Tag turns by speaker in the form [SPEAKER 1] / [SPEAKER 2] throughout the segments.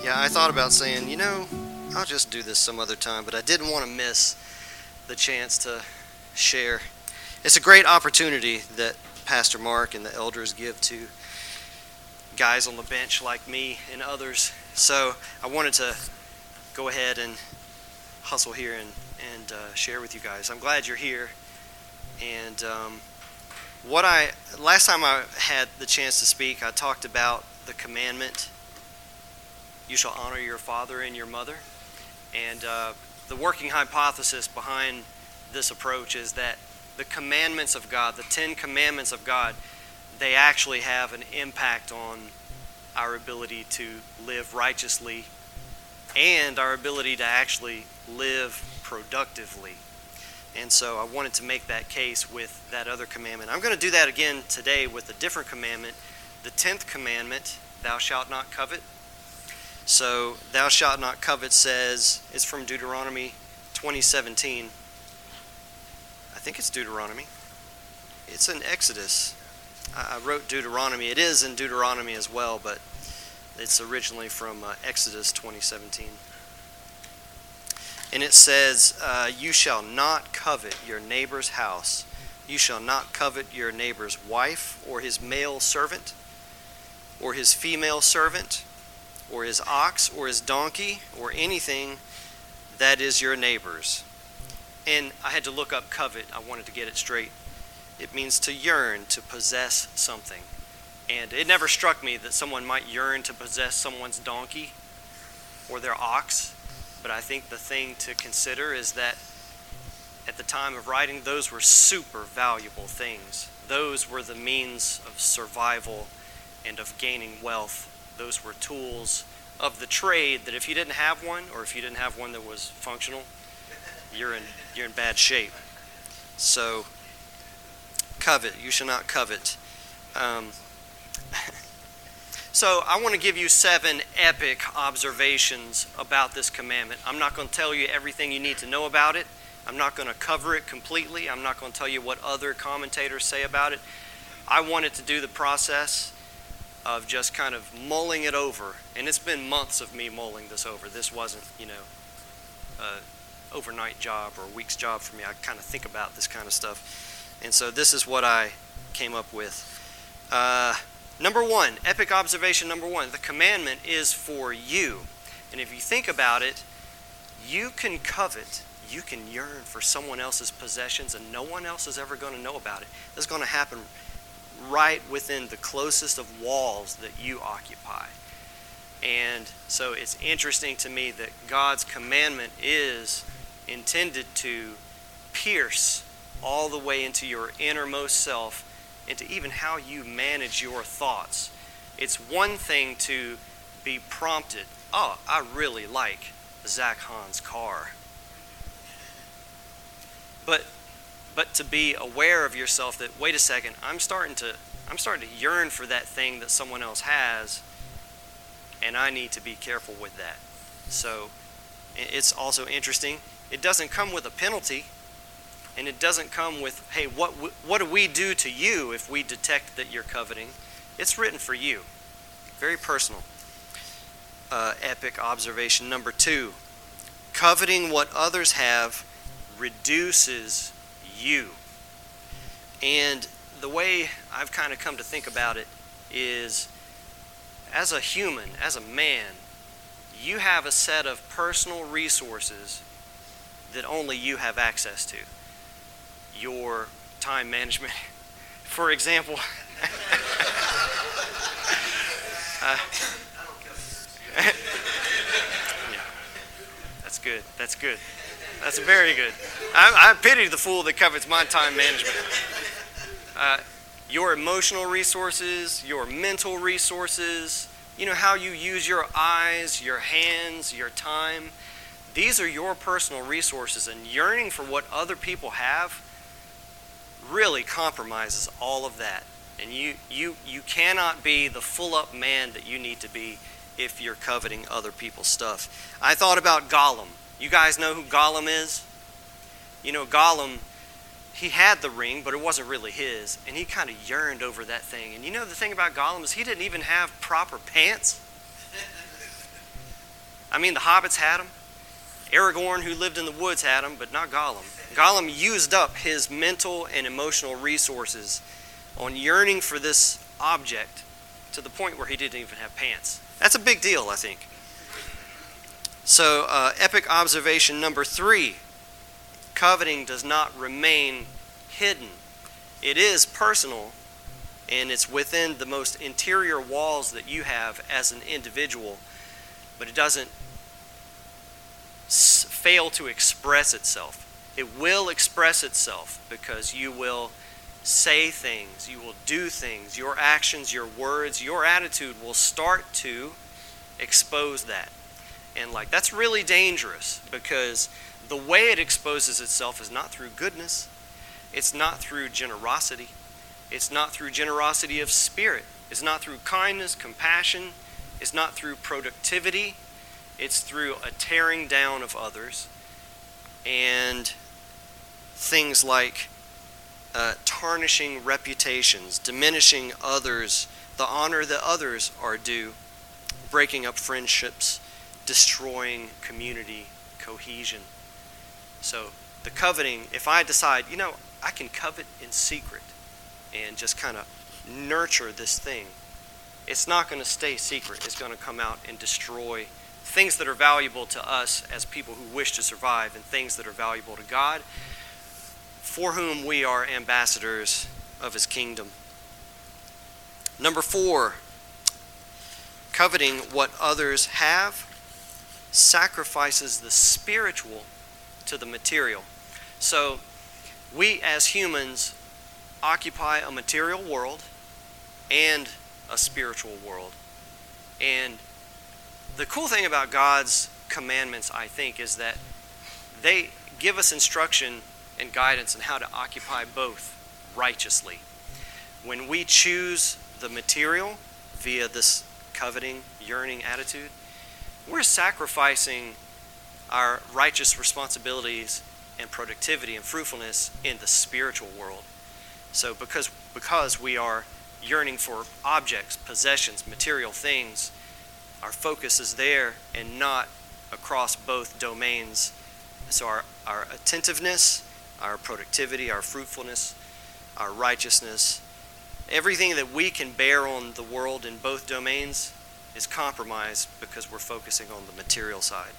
[SPEAKER 1] Yeah, I thought about saying, I'll just do this some other time, but I didn't want to miss the chance to share. It's a great opportunity that Pastor Mark and the elders give to guys on the bench like me and others. So I wanted to go ahead and hustle here and share with you guys. I'm glad you're here. And last time I had the chance to speak, I talked about the commandment, you shall honor your father and your mother. And the working hypothesis behind this approach is that the commandments of God, the 10 commandments of God, they actually have an impact on our ability to live righteously and our ability to actually live productively. And so I wanted to make that case with that other commandment. I'm going to do that again today with a different commandment. The 10th commandment, thou shalt not covet. So, thou shalt not covet says, it's from Deuteronomy 20:17. I think it's Deuteronomy. It's in Exodus. I wrote Deuteronomy. It is in Deuteronomy as well, but it's originally from Exodus 20:17. And it says, you shall not covet your neighbor's house. You shall not covet your neighbor's wife, or his male servant, or his female servant, or his ox, or his donkey, or anything that is your neighbor's. And I had to look up covet. I wanted to get it straight. It means to yearn, to possess something. And it never struck me that someone might yearn to possess someone's donkey or their ox. But I think the thing to consider is that at the time of writing, those were super valuable things. Those were the means of survival and of gaining wealth. Those were tools of the trade that if you didn't have one, or if you didn't have one that was functional, you're in bad shape. So, covet. You shall not covet. So I want to give you 7 epic observations about this commandment. I'm not going to tell you everything you need to know about it. I'm not going to cover it completely. I'm not going to tell you what other commentators say about it. I wanted to do the process of just kind of mulling it over. And it's been months of me mulling this over. This wasn't, an overnight job or a week's job for me. I kind of think about this kind of stuff. And so this is what I came up with. Number 1, epic observation number 1, the commandment is for you. And if you think about it, you can covet, you can yearn for someone else's possessions, and no one else is ever going to know about it. This is going to happen right within the closest of walls that you occupy. And so it's interesting to me that God's commandment is intended to pierce all the way into your innermost self, into even how you manage your thoughts. It's one thing to be prompted, oh, I really like Zach Hahn's car. But to be aware of yourself that, wait a second, I'm starting to yearn for that thing that someone else has, and I need to be careful with that. So it's also interesting. It doesn't come with a penalty. And it doesn't come with, hey, what do we do to you if we detect that you're coveting? It's written for you. Very personal. Epic observation number 2. Coveting what others have reduces you. And the way I've kind of come to think about it is, as a human, as a man, you have a set of personal resources that only you have access to. Your time management. For example, yeah, that's good. That's very good. I pity the fool that covets my time management. Your emotional resources, your mental resources, how you use your eyes, your hands, your time. These are your personal resources, and yearning for what other people have really compromises all of that. And you cannot be the full-up man that you need to be if you're coveting other people's stuff. I thought about Gollum. You guys know who Gollum is? Gollum, he had the ring, but it wasn't really his, and he kind of yearned over that thing. And the thing about Gollum is he didn't even have proper pants. I mean, the hobbits had them. Aragorn, who lived in the woods, had them, but not Gollum. Gollum used up his mental and emotional resources on yearning for this object to the point where he didn't even have pants. That's a big deal, I think. So, epic observation number 3. Coveting does not remain hidden. It is personal, and it's within the most interior walls that you have as an individual, but it doesn't fail to express itself. It will express itself because you will say things, you will do things, your actions, your words, your attitude will start to expose that. And that's really dangerous, because the way it exposes itself is not through goodness. It's not through generosity. It's not through generosity of spirit. It's not through kindness, compassion. It's not through productivity. It's through a tearing down of others and things like tarnishing reputations, diminishing others, the honor that others are due, breaking up friendships, destroying community cohesion. So the coveting, if I decide, I can covet in secret and just kind of nurture this thing, it's not going to stay secret. It's going to come out and destroy things that are valuable to us as people who wish to survive, and things that are valuable to God, for whom we are ambassadors of His kingdom. Number 4, coveting what others have sacrifices the spiritual to the material. So we as humans occupy a material world and a spiritual world. And the cool thing about God's commandments, I think, is that they give us instruction and guidance on how to occupy both righteously. When we choose the material via this coveting, yearning attitude, we're sacrificing our righteous responsibilities and productivity and fruitfulness in the spiritual world. So because we are yearning for objects, possessions, material things, our focus is there and not across both domains. So our attentiveness, our productivity, our fruitfulness, our righteousness, everything that we can bear on the world in both domains is compromised because we're focusing on the material side.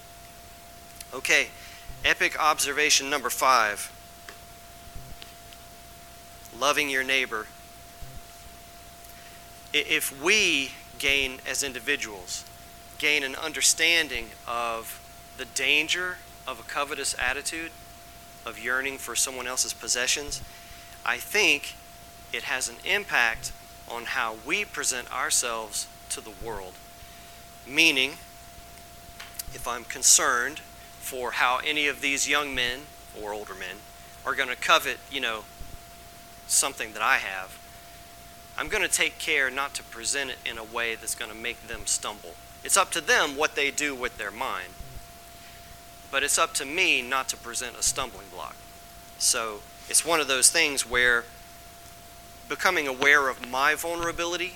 [SPEAKER 1] Okay, epic observation number 5. Loving your neighbor. If we gain, as individuals, gain an understanding of the danger of a covetous attitude, of yearning for someone else's possessions, I think it has an impact on how we present ourselves to the world. Meaning, if I'm concerned for how any of these young men or older men are going to covet, something that I have, I'm going to take care not to present it in a way that's going to make them stumble. It's up to them what they do with their mind, but it's up to me not to present a stumbling block. So it's one of those things where becoming aware of my vulnerability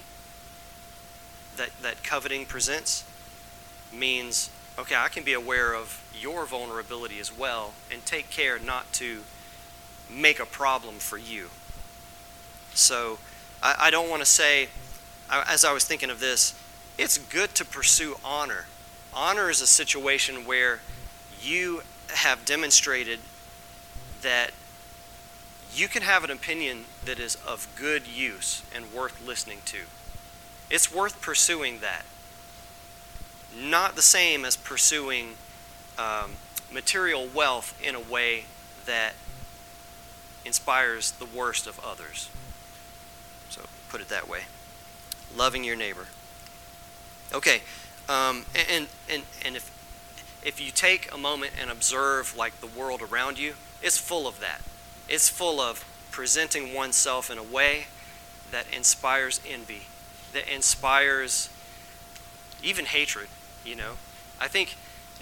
[SPEAKER 1] that coveting presents means, okay, I can be aware of your vulnerability as well and take care not to make a problem for you. So I don't want to say, as I was thinking of this, it's good to pursue honor. Honor is a situation where you have demonstrated that you can have an opinion that is of good use and worth listening to. It's worth pursuing that. Not the same as pursuing material wealth in a way that inspires the worst of others. So put it that way. Loving your neighbor. Okay, and if you take a moment and observe the world around you, it's full of that. It's full of presenting oneself in a way that inspires envy, that inspires even hatred, I think,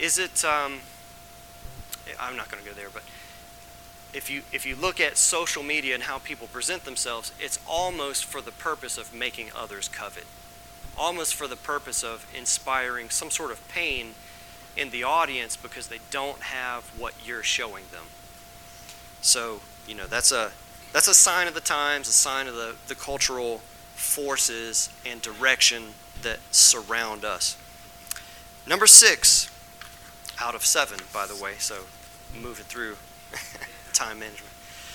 [SPEAKER 1] I'm not going to go there, but if you look at social media and how people present themselves, it's almost for the purpose of making others covet. almost for the purpose of inspiring some sort of pain in the audience because they don't have what you're showing them. So, that's a sign of the times, a sign of the cultural forces and direction that surround us. Number 6 out of 7, by the way, so moving through time management.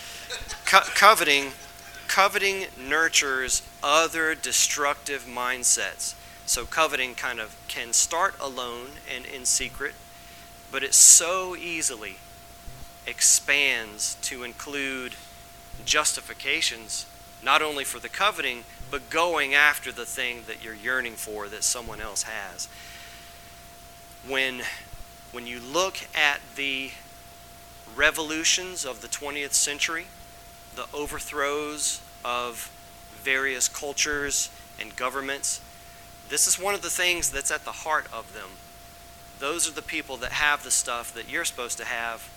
[SPEAKER 1] Coveting nurtures other destructive mindsets. So coveting kind of can start alone and in secret, but it so easily expands to include justifications, not only for the coveting, but going after the thing that you're yearning for that someone else has. When you look at the revolutions of the 20th century, the overthrows of various cultures and governments, this is one of the things that's at the heart of them. Those are the people that have the stuff that you're supposed to have.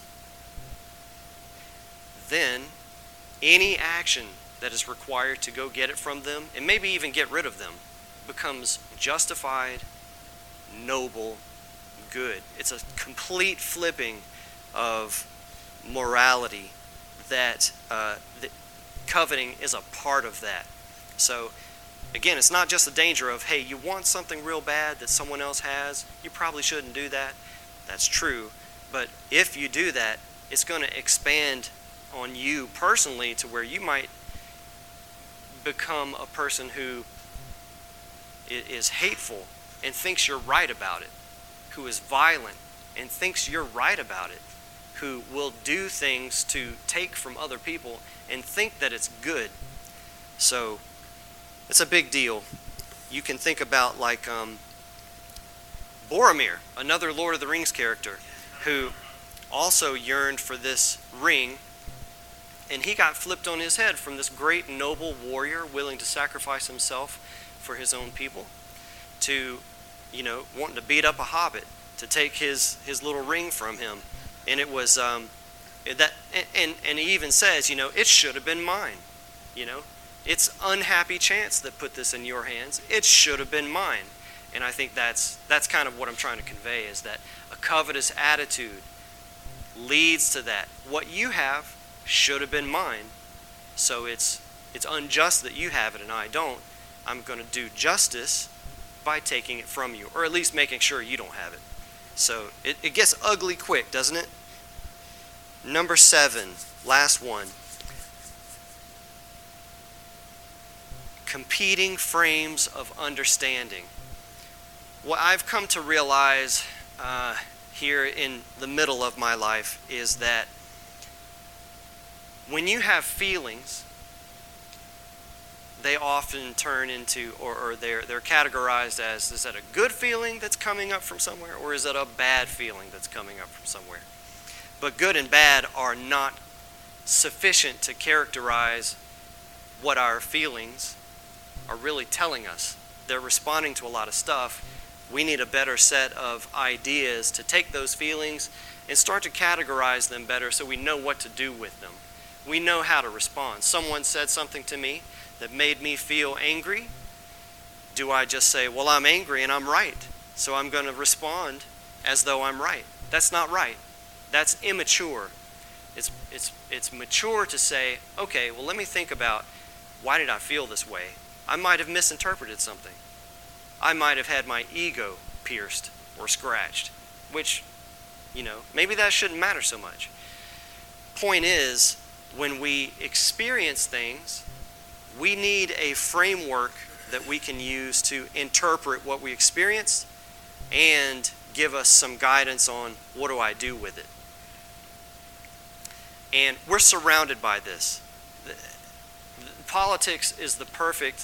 [SPEAKER 1] Then, any action that is required to go get it from them, and maybe even get rid of them, becomes justified, noble, good. It's a complete flipping of morality that coveting is a part of that. So, again, it's not just the danger of, hey, you want something real bad that someone else has, you probably shouldn't do that. That's true. But if you do that, it's going to expand on you personally to where you might become a person who is hateful and thinks you're right about it, who is violent and thinks you're right about it, who will do things to take from other people and think that it's good. So it's a big deal. You can think about like Boromir, another Lord of the Rings character, who also yearned for this ring, and he got flipped on his head from this great noble warrior willing to sacrifice himself for his own people to, wanting to beat up a hobbit to take his little ring from him. And it was and he even says, it should have been mine. It's unhappy chance that put this in your hands. It should have been mine. And I think that's kind of what I'm trying to convey, is that a covetous attitude leads to that. What you have should have been mine. So it's unjust that you have it and I don't. I'm going to do justice by taking it from you, or at least making sure you don't have it. So it gets ugly quick, doesn't it? Number 7, last one. Competing frames of understanding. What I've come to realize here in the middle of my life is that when you have feelings, they often turn into, or they're categorized as, is that a good feeling that's coming up from somewhere, or is that a bad feeling that's coming up from somewhere? But good and bad are not sufficient to characterize what our feelings are really telling us. They're responding to a lot of stuff. We need a better set of ideas to take those feelings and start to categorize them better so we know what to do with them. We know how to respond. Someone said something to me that made me feel angry. Do I just say, well, I'm angry and I'm right, so I'm going to respond as though I'm right? That's not right. That's immature. It's mature to say, okay, well, let me think about, why did I feel this way? I might have misinterpreted something. I might have had my ego pierced or scratched, which, maybe that shouldn't matter so much. Point is, when we experience things, we need a framework that we can use to interpret what we experience and give us some guidance on what do I do with it. And we're surrounded by this. Politics is the perfect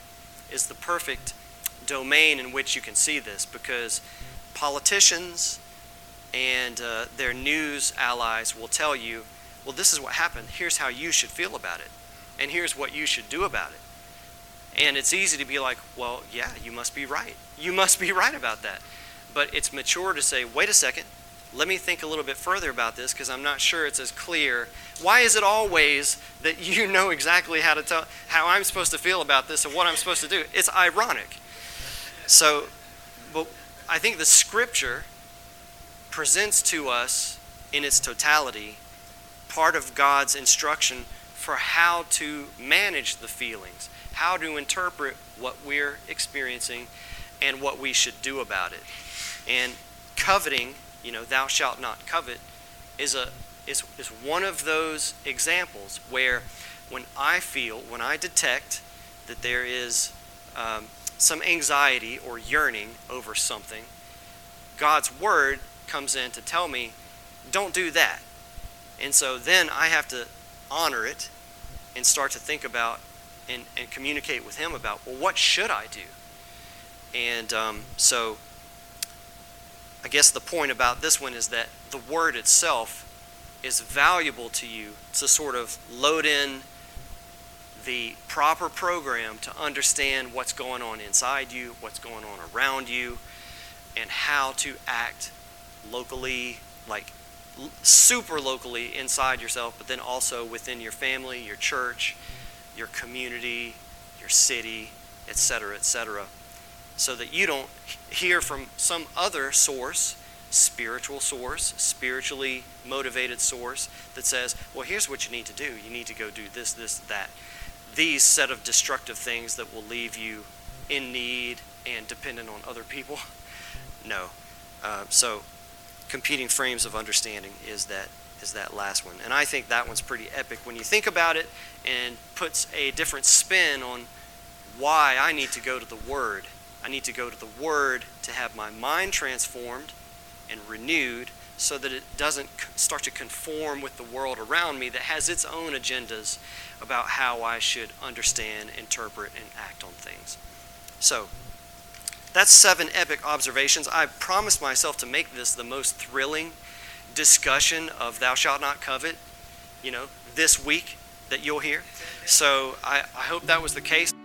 [SPEAKER 1] domain in which you can see this, because politicians and their news allies will tell you, well, this is what happened. Here's how you should feel about it. And here's what you should do about it. And it's easy to be like, well, yeah, you must be right. You must be right about that. But it's mature to say, wait a second, let me think a little bit further about this because I'm not sure it's as clear. Why is it always that you know exactly how I'm supposed to feel about this and what I'm supposed to do? It's ironic. So, but I think the Scripture presents to us in its totality part of God's instruction for how to manage the feelings, how to interpret what we're experiencing and what we should do about it. And coveting, thou shalt not covet, is one of those examples where when I detect that there is some anxiety or yearning over something, God's word comes in to tell me, don't do that. And so then I have to honor it and start to think about and communicate with him about, well, what should I do? And so I guess the point about this one is that the word itself is valuable to you to sort of load in the proper program to understand what's going on inside you, what's going on around you, and how to act locally, like super locally inside yourself, but then also within your family, your church, your community, your city, etc., so that you don't hear from some other source, spiritually motivated source that says, well, here's what you need to do. You need to go do this, that. These set of destructive things that will leave you in need and dependent on other people. No. So competing frames of understanding is that last one. And I think that one's pretty epic when you think about it and puts a different spin on why I need to go to the Word. I need to go to the Word to have my mind transformed and renewed so that it doesn't start to conform with the world around me that has its own agendas about how I should understand, interpret, and act on things. So, that's 7 epic observations. I promised myself to make this the most thrilling discussion of thou shalt not covet, this week that you'll hear. So I hope that was the case.